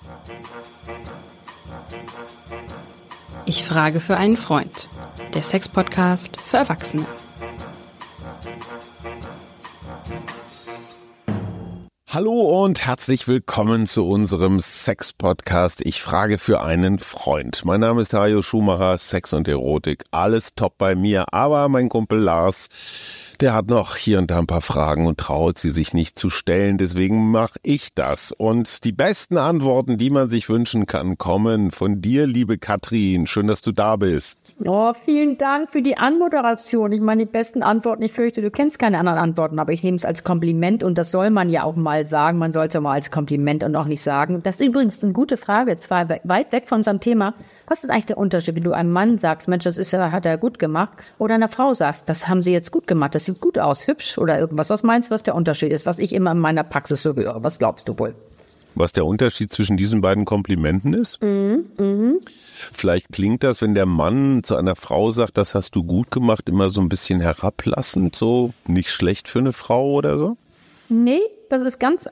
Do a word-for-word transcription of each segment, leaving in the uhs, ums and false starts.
Ich frage für einen Freund. Der Sex-Podcast für Erwachsene. Hallo und herzlich willkommen zu unserem Sex-Podcast. Ich frage für einen Freund. Mein Name ist Hajo Schumacher, Sex und Erotik, alles top bei mir. Aber mein Kumpel Lars, der hat noch hier und da ein paar Fragen und traut sie sich nicht zu stellen. Deswegen mache ich das. Und die besten Antworten, die man sich wünschen kann, kommen von dir, liebe Katrin. Schön, dass du da bist. Oh, vielen Dank für die Anmoderation. Ich meine, die besten Antworten, ich fürchte, du kennst keine anderen Antworten, aber ich nehme es als Kompliment und das soll man ja auch mal sagen. Man soll es ja mal als Kompliment und auch nicht sagen. Das ist übrigens eine gute Frage, zwar weit weg von unserem Thema. Was ist eigentlich der Unterschied, wenn du einem Mann sagst, Mensch, das ist, hat er gut gemacht, oder einer Frau sagst, das haben sie jetzt gut gemacht, das sieht gut aus, hübsch oder irgendwas. Was meinst du, was der Unterschied ist, was ich immer in meiner Praxis so höre? Was glaubst du wohl? Was der Unterschied zwischen diesen beiden Komplimenten ist? Mhm, mhm. Vielleicht klingt das, wenn der Mann zu einer Frau sagt, das hast du gut gemacht, immer so ein bisschen herablassend, so nicht schlecht für eine Frau oder so? Nee, das ist ganz,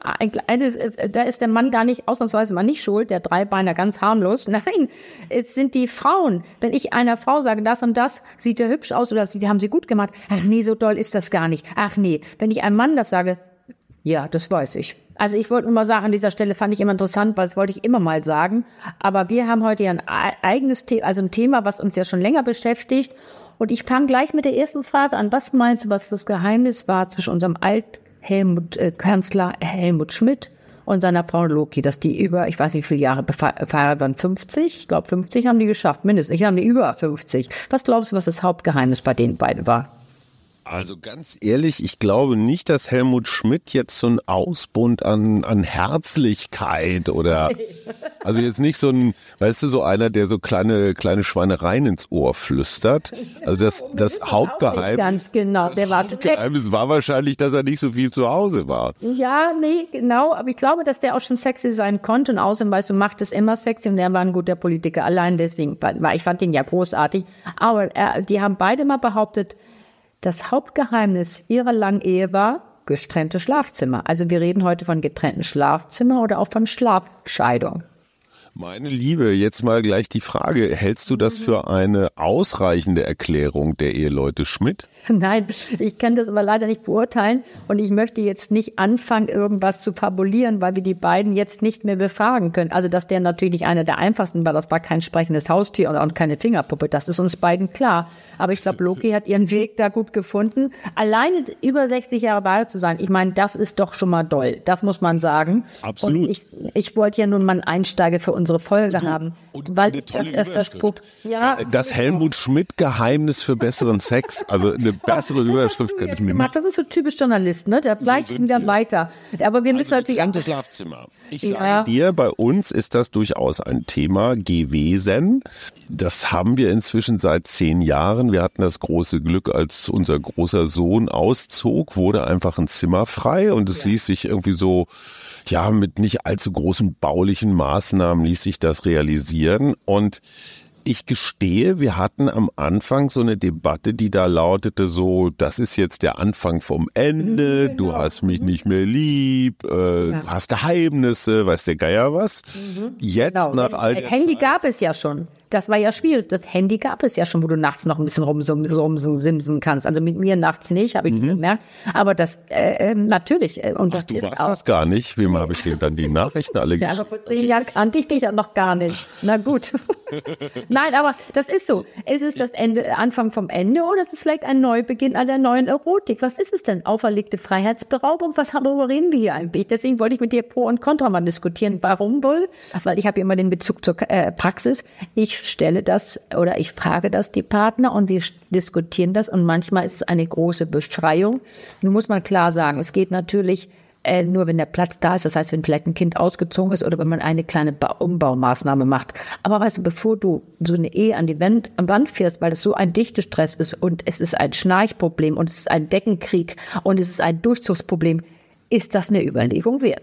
da ist der Mann gar nicht, ausnahmsweise mal nicht schuld, der Dreibeiner ganz harmlos. Nein, es sind die Frauen. Wenn ich einer Frau sage, das und das sieht ja hübsch aus oder sie haben sie gut gemacht. Ach nee, so doll ist das gar nicht. Ach nee, wenn ich einem Mann das sage, ja, das weiß ich. Also ich wollte nur mal sagen, an dieser Stelle fand ich immer interessant, weil das wollte ich immer mal sagen. Aber wir haben heute ja ein eigenes Thema, also ein Thema, was uns ja schon länger beschäftigt. Und ich fange gleich mit der ersten Frage an. Was meinst du, was das Geheimnis war zwischen unserem Alt Helmut, äh, Kanzler Helmut Schmidt und seiner Frau Loki, dass die über, ich weiß nicht wie viele Jahre verheiratet waren, fünfzig? Ich glaube, fünfzig haben die geschafft, mindestens. Ich habe die über fünfzig. Was glaubst du, was das Hauptgeheimnis bei denen beiden war? Also ganz ehrlich, ich glaube nicht, dass Helmut Schmidt jetzt so ein Ausbund an, an Herzlichkeit oder, also jetzt nicht so ein, weißt du, so einer, der so kleine, kleine Schweinereien ins Ohr flüstert. Also das, das Hauptgeheimnis, ganz genau, der war Hauptgeheimnis war wahrscheinlich, dass er nicht so viel zu Hause war. Ja, nee, genau, aber ich glaube, dass der auch schon sexy sein konnte und außerdem, weißt du, macht es immer sexy und der war ein guter Politiker, allein deswegen, weil ich fand ihn ja großartig, aber er, die haben beide mal behauptet, das Hauptgeheimnis ihrer langen Ehe war getrennte Schlafzimmer. Also wir reden heute von getrennten Schlafzimmer oder auch von Schlafscheidung. Meine Liebe, jetzt mal gleich die Frage, hältst du das für eine ausreichende Erklärung der Eheleute Schmidt? Nein, ich kann das aber leider nicht beurteilen und ich möchte jetzt nicht anfangen, irgendwas zu fabulieren, weil wir die beiden jetzt nicht mehr befragen können. Also, dass der natürlich einer der einfachsten war, das war kein sprechendes Haustier und keine Fingerpuppe, das ist uns beiden klar. Aber ich glaube, Loki hat ihren Weg da gut gefunden. Alleine über sechzig Jahre bei zu sein, ich meine, das ist doch schon mal doll, das muss man sagen. Absolut. Und ich, ich wollte ja nun mal einen Einsteiger für unsere Folge du, haben. Und weil eine tolle das, das, Überschrift. Das, ja, das Helmut Schmidt-Geheimnis für besseren Sex, also eine bessere Überschrift könnte ich mir machen. Das ist so typisch Journalist, ne? Der bleibt so wieder weiter. Aber wir müssen also natürlich... getrennte Schlafzimmer. Ich ja. sage dir, bei uns ist das durchaus ein Thema gewesen. Das haben wir inzwischen seit zehn Jahren. Wir hatten das große Glück, als unser großer Sohn auszog, wurde einfach ein Zimmer frei und es ja. ließ sich irgendwie so... Ja, mit nicht allzu großen baulichen Maßnahmen ließ sich das realisieren. Und ich gestehe, wir hatten am Anfang so eine Debatte, die da lautete so, das ist jetzt der Anfang vom Ende, mhm, genau. Du hast mich nicht mehr lieb, äh, ja. du hast Geheimnisse, weiß der Geier was. Mhm. Jetzt genau. nach all der Handy Zeit, gab es ja schon. Das war ja schwierig. Das Handy gab es ja schon, wo du nachts noch ein bisschen rumsimsen kannst. Also mit mir nachts nicht, habe ich mhm. gemerkt. Aber das, äh, natürlich. Äh, und Ach, das du ist warst auch, das gar nicht? Wem habe ich dir dann die Nachrichten alle geschickt? Ja, aber vor zehn Jahren kannte ich dich ja noch gar nicht. Na gut. Nein, aber das ist so. Es ist das Ende, Anfang vom Ende oder es ist vielleicht ein Neubeginn an der neuen Erotik. Was ist es denn? Auferlegte Freiheitsberaubung? Was, worüber reden wir hier eigentlich? Deswegen wollte ich mit dir Pro und Contra mal diskutieren. Warum wohl? Weil ich habe immer den Bezug zur äh, Praxis. Ich stelle das oder ich frage das die Partner und wir diskutieren das und manchmal ist es eine große Befreiung. Nun muss man klar sagen, es geht natürlich äh, nur, wenn der Platz da ist, das heißt, wenn vielleicht ein Kind ausgezogen ist oder wenn man eine kleine ba- Umbaumaßnahme macht. Aber weißt du, bevor du so eine Ehe an die Wand, an Wand fährst, weil das so ein Dichtestress ist und es ist ein Schnarchproblem und es ist ein Deckenkrieg und es ist ein Durchzugsproblem, ist das eine Überlegung wert.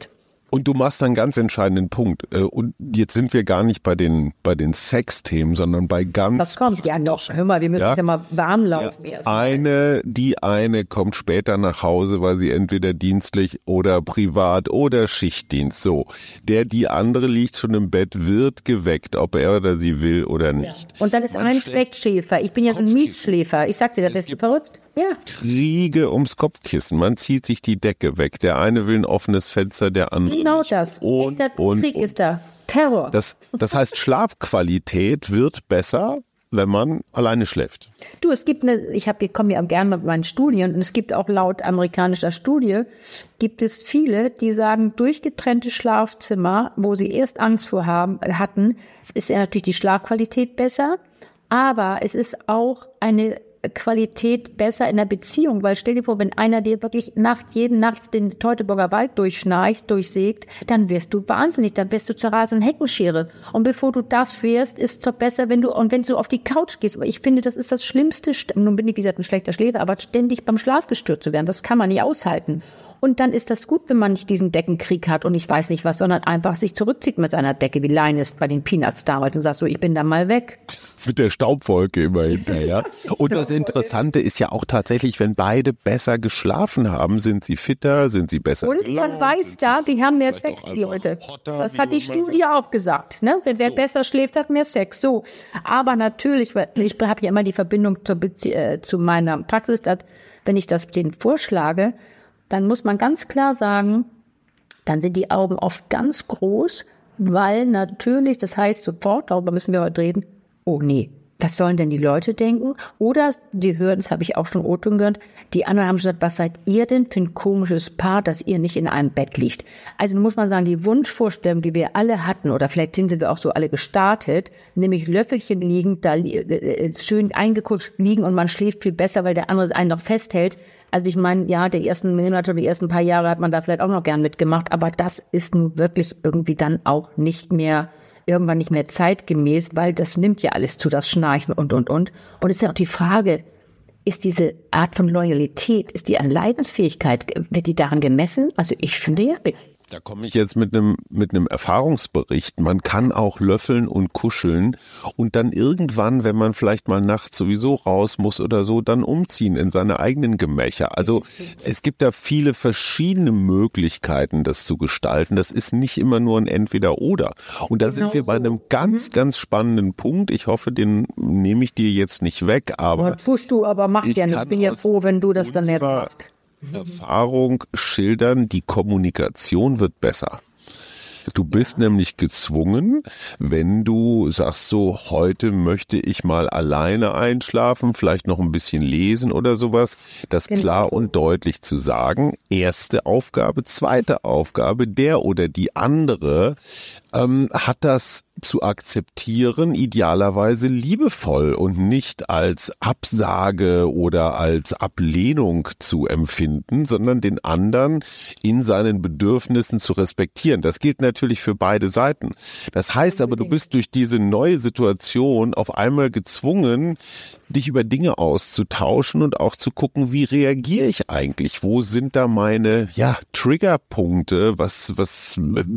Und du machst einen ganz entscheidenden Punkt. Und jetzt sind wir gar nicht bei den, bei den Sexthemen, sondern bei ganz... Das kommt ja noch. Hör mal, wir müssen ja, ja mal warm laufen erst. Eine, die eine kommt später nach Hause, weil sie entweder dienstlich oder privat oder Schichtdienst. So. Der, die andere liegt schon im Bett, wird geweckt, ob er oder sie will oder nicht. Ja. Und dann ist Man ein Schlechtschläfer. Ich bin ja so ein Mietschläfer. Ich sag dir, das ist verrückt. Ja. Kriege ums Kopfkissen. Man zieht sich die Decke weg. Der eine will ein offenes Fenster, der andere Genau nicht. das. Und, der und, Krieg und. ist da. Terror. Das, das heißt, Schlafqualität wird besser, wenn man alleine schläft. Du, es gibt eine, ich habe, ich komme ja gerne mit meinen Studien und es gibt auch laut amerikanischer Studie, gibt es viele, die sagen, durchgetrennte Schlafzimmer, wo sie erst Angst vor haben, hatten, ist ja natürlich die Schlafqualität besser, aber es ist auch eine Qualität besser in der Beziehung, weil stell dir vor, wenn einer dir wirklich Nacht, jeden Nacht den Teutoburger Wald durchschnarcht, durchsägt, dann wirst du wahnsinnig, dann wirst du zur rasenden Heckenschere. Und bevor du das wirst, ist es doch besser, wenn du, und wenn du auf die Couch gehst, weil ich finde, das ist das Schlimmste, nun bin ich, wie gesagt, ein schlechter Schläfer, aber ständig beim Schlaf gestört zu werden, das kann man nicht aushalten. Und dann ist das gut, wenn man nicht diesen Deckenkrieg hat und ich weiß nicht was, sondern einfach sich zurückzieht mit seiner Decke, wie Linus bei den Peanuts damals und sagt so, ich bin da mal weg. Mit der Staubwolke immer hinterher. Und das Interessante ist ja auch tatsächlich, wenn beide besser geschlafen haben, sind sie fitter, sind sie besser Und man weiß da, die haben mehr Sex, die Leute. Das hat die Studie auch gesagt. Ne? Wer, wer besser schläft, hat mehr Sex. So. Aber natürlich, ich habe ja immer die Verbindung zur Bezie- äh, zu meiner Praxis, dass, wenn ich das denen vorschlage, dann muss man ganz klar sagen, dann sind die Augen oft ganz groß, weil natürlich, das heißt sofort, darüber müssen wir heute reden, oh nee, was sollen denn die Leute denken? Oder die hören, das habe ich auch schon O-Ton gehört, die anderen haben schon gesagt, was seid ihr denn für ein komisches Paar, dass ihr nicht in einem Bett liegt? Also muss man sagen, die Wunschvorstellung, die wir alle hatten, oder vielleicht sind wir auch so alle gestartet, nämlich Löffelchen liegen, da äh, schön eingekutscht liegen und man schläft viel besser, weil der andere einen noch festhält. Also ich meine, ja, die ersten Monate oder die ersten paar Jahre hat man da vielleicht auch noch gern mitgemacht, aber das ist nun wirklich irgendwie dann auch nicht mehr, irgendwann nicht mehr zeitgemäß, weil das nimmt ja alles zu, das Schnarchen und, und, und. Und es ist ja auch die Frage, ist diese Art von Loyalität, ist die an Leidensfähigkeit, wird die daran gemessen? Also ich finde ja. Da komme ich jetzt mit einem mit einem Erfahrungsbericht. Man kann auch löffeln und kuscheln und dann irgendwann, wenn man vielleicht mal nachts sowieso raus muss oder so, dann umziehen in seine eigenen Gemächer. Also es gibt da viele verschiedene Möglichkeiten, das zu gestalten. Das ist nicht immer nur ein Entweder-Oder. Und da genau sind wir bei einem ganz, mhm. ganz spannenden Punkt. Ich hoffe, den nehme ich dir jetzt nicht weg. Aber das tust du, aber mach ja nicht. Ich bin ja froh, wenn du das dann jetzt machst. Erfahrung schildern, die Kommunikation wird besser. Du bist ja. nämlich gezwungen, wenn du sagst so, heute möchte ich mal alleine einschlafen, vielleicht noch ein bisschen lesen oder sowas, das genau. klar und deutlich zu sagen. Erste Aufgabe, zweite Aufgabe, der oder die andere ähm, hat das zu akzeptieren, idealerweise liebevoll und nicht als Absage oder als Ablehnung zu empfinden, sondern den anderen in seinen Bedürfnissen zu respektieren. Das gilt natürlich für beide Seiten. Das heißt aber, du bist durch diese neue Situation auf einmal gezwungen, dich über Dinge auszutauschen und auch zu gucken, wie reagiere ich eigentlich? Wo sind da meine, ja, Triggerpunkte? Was, was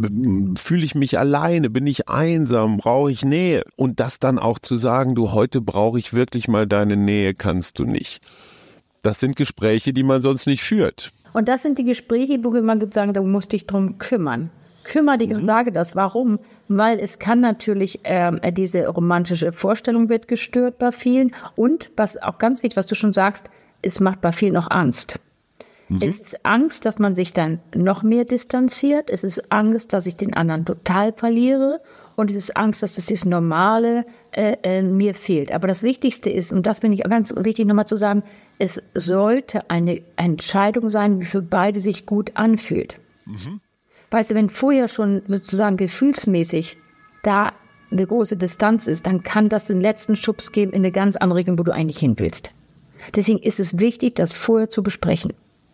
fühle ich mich alleine? Bin ich einsam? Brauche ich Nähe? Und das dann auch zu sagen, du, heute brauche ich wirklich mal deine Nähe, kannst du nicht. Das sind Gespräche, die man sonst nicht führt. Und das sind die Gespräche, wo man sagen, du musst dich drum kümmern. Kümmere dich mhm. und sage das. Warum? Weil es kann natürlich, ähm, diese romantische Vorstellung wird gestört bei vielen. Und was auch ganz wichtig, was du schon sagst, es macht bei vielen auch Angst. Mhm. Es ist Angst, dass man sich dann noch mehr distanziert. Es ist Angst, dass ich den anderen total verliere. Und es ist Angst, dass das, das Normale äh, äh, mir fehlt. Aber das Wichtigste ist, und das finde ich ganz wichtig nochmal zu sagen, es sollte eine Entscheidung sein, die für beide sich gut anfühlt. Mhm. Weißt du, wenn vorher schon sozusagen gefühlsmäßig da eine große Distanz ist, dann kann das den letzten Schubs geben in eine ganz andere Richtung, wo du eigentlich hin willst. Deswegen ist es wichtig, das vorher zu besprechen.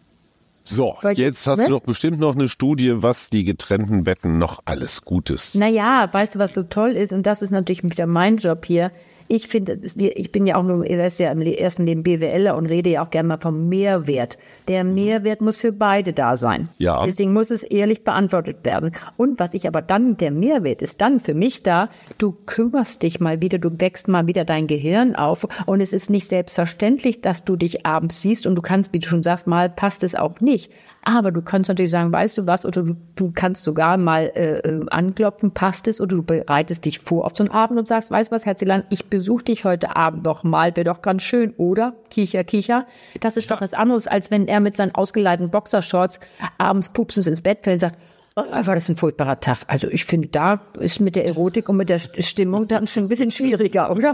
So, Weil, jetzt hast ne? du doch bestimmt noch eine Studie, was die getrennten Betten noch alles Gutes. Naja, weißt du, was so toll ist? Und das ist natürlich wieder mein Job hier. Ich finde, ich bin ja auch nur, er ist ja im ersten Leben BWLer und rede ja auch gerne mal vom Mehrwert. Der Mehrwert muss für beide da sein. Ja. Deswegen muss es ehrlich beantwortet werden. Und was ich aber dann, der Mehrwert ist dann für mich da, du kümmerst dich mal wieder, du wächst mal wieder dein Gehirn auf und es ist nicht selbstverständlich, dass du dich abends siehst und du kannst, wie du schon sagst, mal passt es auch nicht. Aber du kannst natürlich sagen, weißt du was, oder du, du kannst sogar mal äh, anklopfen, passt es, oder du bereitest dich vor auf so einen Abend und sagst, weißt du was, Herzlein, ich besuche dich heute Abend noch mal, wäre doch ganz schön, oder? Kicher, kicher. Das ist doch was anderes, als wenn er mit seinen ausgeleiteten Boxershorts abends pupsens ins Bett fällt und sagt, oh, war das ein furchtbarer Tag. Also ich finde, da ist mit der Erotik und mit der Stimmung dann schon ein bisschen schwieriger, oder?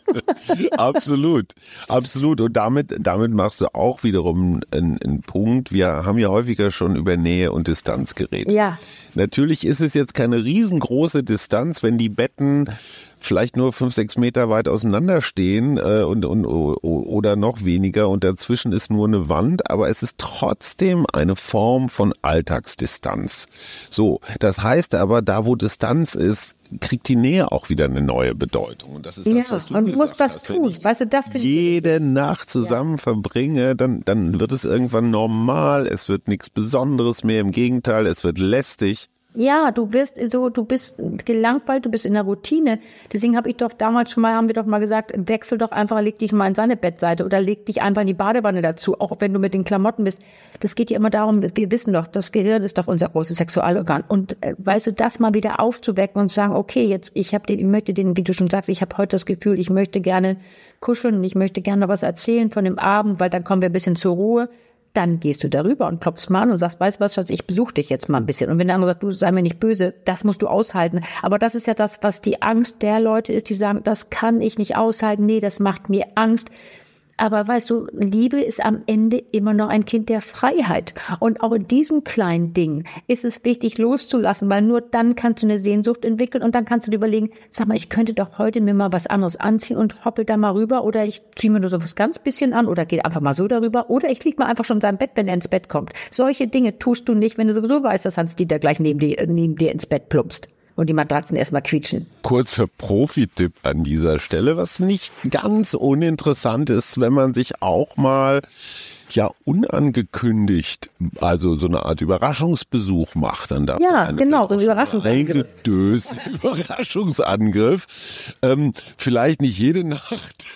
Absolut, absolut. Und damit, damit machst du auch wiederum einen, einen Punkt. Wir haben ja häufiger schon über Nähe und Distanz geredet. Ja. Natürlich ist es jetzt keine riesengroße Distanz, wenn die Betten vielleicht nur fünf, sechs Meter weit auseinander stehen äh, und, und oder noch weniger und dazwischen ist nur eine Wand, aber es ist trotzdem eine Form von Alltagsdistanz. So, das heißt aber, da wo Distanz ist, kriegt die Nähe auch wieder eine neue Bedeutung. Und das ist das, ja, was du und gesagt musst was hast. tun. Weißt du, das jede Nacht zusammen ja. verbringe, dann, dann wird es irgendwann normal, es wird nichts Besonderes mehr, im Gegenteil, es wird lästig. Ja, du bist so, du bist gelangweilt, du bist in der Routine. Deswegen habe ich doch damals schon mal, haben wir doch mal gesagt, wechsel doch einfach, leg dich mal in seine Bettseite oder leg dich einfach in die Badewanne dazu, auch wenn du mit den Klamotten bist. Das geht ja immer darum, wir wissen doch, das Gehirn ist doch unser großes Sexualorgan. Und äh, weißt du, das mal wieder aufzuwecken und sagen, okay, jetzt, ich habe den, ich möchte den, wie du schon sagst, ich habe heute das Gefühl, ich möchte gerne kuscheln und ich möchte gerne was erzählen von dem Abend, weil dann kommen wir ein bisschen zur Ruhe. Dann gehst du darüber und klopfst mal an und sagst, weißt du was, Schatz, ich besuche dich jetzt mal ein bisschen. Und wenn der andere sagt, du sei mir nicht böse, das musst du aushalten. Aber das ist ja das, was die Angst der Leute ist, die sagen, das kann ich nicht aushalten, nee, das macht mir Angst. Aber weißt du, Liebe ist am Ende immer noch ein Kind der Freiheit. Und auch in diesen kleinen Dingen ist es wichtig, loszulassen, weil nur dann kannst du eine Sehnsucht entwickeln und dann kannst du dir überlegen, sag mal, ich könnte doch heute mir mal was anderes anziehen und hoppel da mal rüber oder ich ziehe mir nur so was ganz bisschen an oder gehe einfach mal so darüber oder ich lieg mal einfach schon in seinem Bett, wenn er ins Bett kommt. Solche Dinge tust du nicht, wenn du sowieso weißt, dass Hans-Dieter gleich neben dir, neben dir ins Bett plumpst. Und die Matratzen erstmal quietschen. Kurzer Profi-Tipp an dieser Stelle, was nicht ganz uninteressant ist, wenn man sich auch mal ja unangekündigt, also so eine Art Überraschungsbesuch macht, dann darf ja, genau, so ein Überraschungsangriff. Überraschungsangriff. Ähm, vielleicht nicht jede Nacht.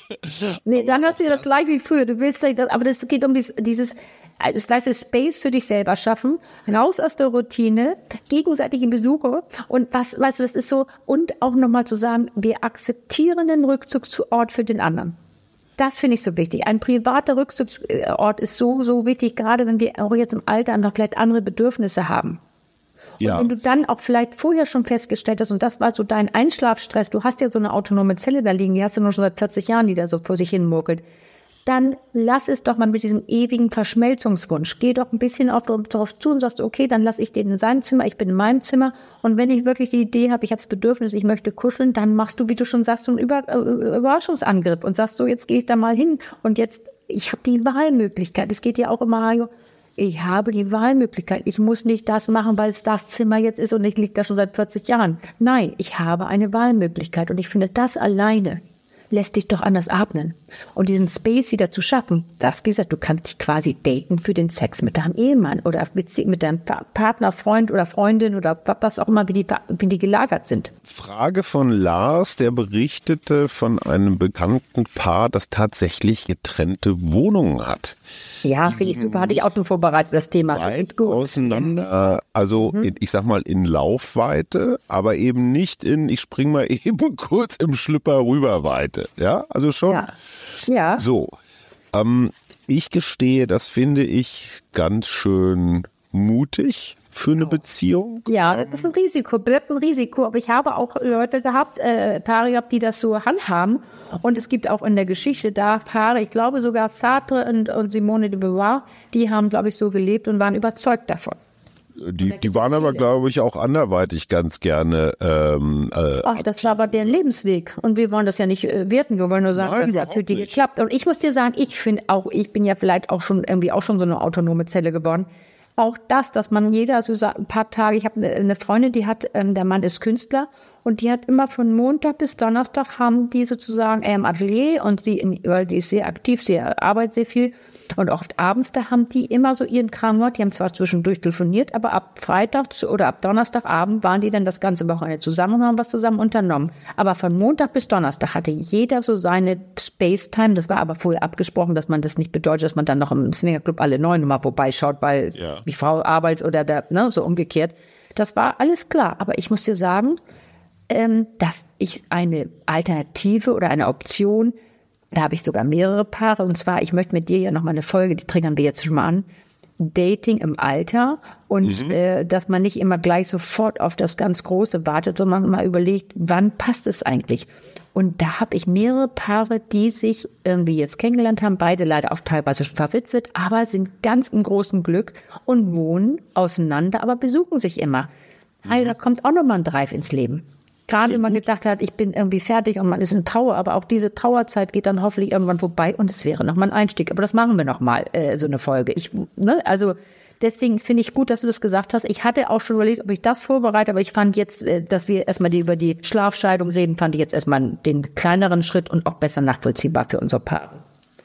Nee, dann hast du ja das gleich wie früher. Du willst, aber das geht um dieses, dieses das heißt, Space für dich selber schaffen, raus aus der Routine, gegenseitige Besuche und was, weißt du, das ist so, und auch nochmal zu sagen, wir akzeptieren den Rückzugsort für den anderen. Das finde ich so wichtig. Ein privater Rückzugsort ist so, so wichtig, gerade wenn wir auch jetzt im Alter noch vielleicht andere Bedürfnisse haben. Ja. Und wenn du dann auch vielleicht vorher schon festgestellt hast, und das war so dein Einschlafstress, du hast ja so eine autonome Zelle da liegen, die hast du nur schon seit vierzig Jahren, die da so vor sich hin murkelt, dann lass es doch mal mit diesem ewigen Verschmelzungswunsch. Geh doch ein bisschen auf, darauf zu und sagst, okay, dann lass ich den in seinem Zimmer, ich bin in meinem Zimmer. Und wenn ich wirklich die Idee habe, ich habe das Bedürfnis, ich möchte kuscheln, dann machst du, wie du schon sagst, so einen Über- äh, Überraschungsangriff und sagst so, jetzt gehe ich da mal hin und jetzt, ich habe die Wahlmöglichkeit. Es geht ja auch immer, Hajo, ich habe die Wahlmöglichkeit. Ich muss nicht das machen, weil es das Zimmer jetzt ist und ich liege da schon seit vierzig Jahren. Nein, ich habe eine Wahlmöglichkeit und ich finde, das alleine lässt dich doch anders atmen. Und diesen Space wieder zu schaffen, das, wie gesagt, du kannst dich quasi daten für den Sex mit deinem Ehemann oder mit deinem Partner, Freund oder Freundin oder was auch immer, wie die, wie die gelagert sind. Frage von Lars, der berichtete von einem bekannten Paar, das tatsächlich getrennte Wohnungen hat. Ja, finde ich super. Hatte ich auch schon vorbereitet, das Thema. Weit auseinander, also mhm. in, ich sag mal in Laufweite, aber eben nicht in, ich spring mal eben kurz im Schlüpper rüber Weite. Ja, also schon. Ja. ja. So, ähm, ich gestehe, das finde ich ganz schön mutig für eine Beziehung. Ja, das ist ein Risiko, birgt ein Risiko. Aber ich habe auch Leute gehabt, äh, Paare gehabt, die das so handhaben. Und es gibt auch in der Geschichte da Paare, ich glaube sogar Sartre und, und Simone de Beauvoir, die haben, glaube ich, so gelebt und waren überzeugt davon. Die, die waren aber, glaube ich, auch anderweitig ganz gerne. Ähm, äh, Ach, das war aber deren Lebensweg. Und wir wollen das ja nicht äh, werten, wir wollen nur sagen, Nein, dass das für die geklappt. Und ich muss dir sagen, ich finde auch, ich bin ja vielleicht auch schon irgendwie auch schon so eine autonome Zelle geworden. Auch das, dass man jeder so ein paar Tage, ich habe eine Freundin, die hat, ähm, der Mann ist Künstler und die hat immer von Montag bis Donnerstag haben die sozusagen äh, im Atelier und sie, in, weil die ist sehr aktiv, sie arbeitet sehr viel Und oft abends, da haben die immer so ihren Kram gemacht. Die haben zwar zwischendurch telefoniert, aber ab Freitag oder ab Donnerstagabend waren die dann das ganze Wochenende zusammen und haben was zusammen unternommen. Aber von Montag bis Donnerstag hatte jeder so seine Space-Time. Das war aber vorher abgesprochen, dass man das nicht bedeutet, dass man dann noch im Swingerclub alle neun mal vorbeischaut, weil ja. die Frau arbeitet oder der, ne, so umgekehrt. Das war alles klar. Aber ich muss dir sagen, ähm, dass ich eine Alternative oder eine Option, da habe ich sogar mehrere Paare. Und zwar, ich möchte mit dir ja noch mal eine Folge, die triggern wir jetzt schon mal an, Dating im Alter. Und mhm. äh, dass man nicht immer gleich sofort auf das ganz Große wartet, sondern mal überlegt, wann passt es eigentlich? Und da habe ich mehrere Paare, die sich irgendwie jetzt kennengelernt haben, beide leider auch teilweise schon verwitwet, aber sind ganz im großen Glück und wohnen auseinander, aber besuchen sich immer. Mhm. Also da kommt auch nochmal ein Drive ins Leben. Gerade wenn man gedacht hat, ich bin irgendwie fertig und man ist in Trauer, aber auch diese Trauerzeit geht dann hoffentlich irgendwann vorbei und es wäre nochmal ein Einstieg. Aber das machen wir nochmal, äh, so eine Folge. Ich, ne, also deswegen finde ich gut, dass du das gesagt hast. Ich hatte auch schon überlegt, ob ich das vorbereite, aber ich fand jetzt, äh, dass wir erstmal die, über die Schlafscheidung reden, fand ich jetzt erstmal den kleineren Schritt und auch besser nachvollziehbar für unsere Paare.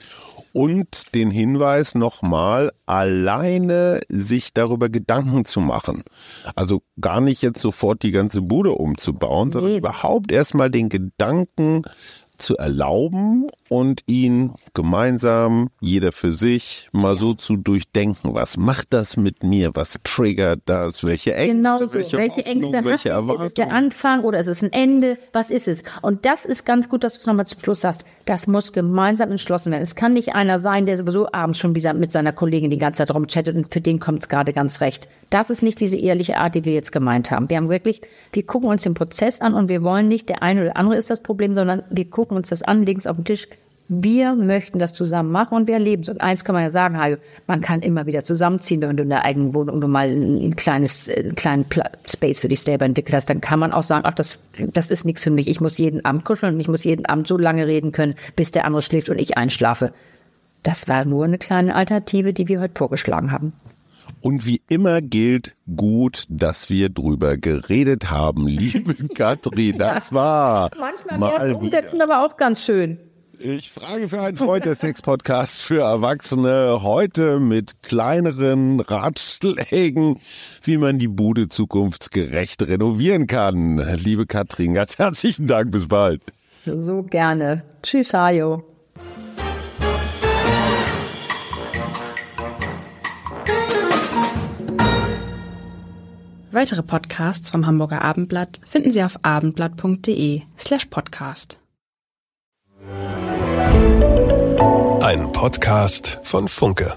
Und den Hinweis nochmal, alleine sich darüber Gedanken zu machen. Also gar nicht jetzt sofort die ganze Bude umzubauen, sondern nee. überhaupt erstmal den Gedanken zu erlauben und ihn gemeinsam, jeder für sich, mal so zu durchdenken. Was macht das mit mir? Was triggert das? Welche Ängste? Genau so. Welche, welche Ängste welche hat es? Ist es der Anfang oder ist es ein Ende? Was ist es? Und das ist ganz gut, dass du es nochmal zum Schluss sagst. Das muss gemeinsam entschlossen werden. Es kann nicht einer sein, der sowieso abends schon wieder mit seiner Kollegin die ganze Zeit rumchattet und für den kommt es gerade ganz recht. Das ist nicht diese ehrliche Art, die wir jetzt gemeint haben. Wir haben wirklich, wir gucken uns den Prozess an und wir wollen nicht, der eine oder andere ist das Problem, sondern wir gucken uns das an, legen es auf den Tisch. Wir möchten das zusammen machen und wir erleben es. Und eins kann man ja sagen, Hajo, man kann immer wieder zusammenziehen, wenn du in der eigenen Wohnung nur mal ein kleines, einen kleinen Space für dich selber entwickelt hast, dann kann man auch sagen, ach, das, das ist nichts für mich. Ich muss jeden Abend kuscheln und ich muss jeden Abend so lange reden können, bis der andere schläft und ich einschlafe. Das war nur eine kleine Alternative, die wir heute vorgeschlagen haben. Und wie immer gilt gut, dass wir drüber geredet haben, liebe Katrin. Das war manchmal mal umsetzen, aber auch ganz schön. Ich frage für einen Freund der Sex-Podcast für Erwachsene heute mit kleineren Ratschlägen, wie man die Bude zukunftsgerecht renovieren kann. Liebe Katrin, ganz herzlichen Dank, bis bald. So gerne. Tschüss, Hajo. Weitere Podcasts vom Hamburger Abendblatt finden Sie auf abendblatt.de slash podcast. Ein Podcast von Funke.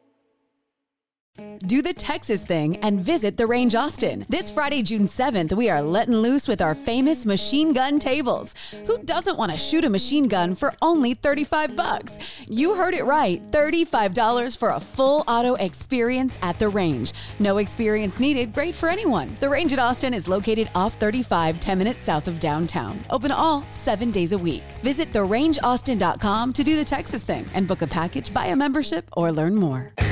Do the Texas thing and visit The Range Austin. This Friday, June seventh, we are letting loose with our famous machine gun tables. Who doesn't want to shoot a machine gun for only thirty-five bucks? You heard it right, thirty-five dollars for a full auto experience at The Range. No experience needed, great for anyone. The Range at Austin is located off thirty-five, ten minutes south of downtown. Open all seven days a week. Visit the range austin dot com to do the Texas thing and book a package, buy a membership, or learn more.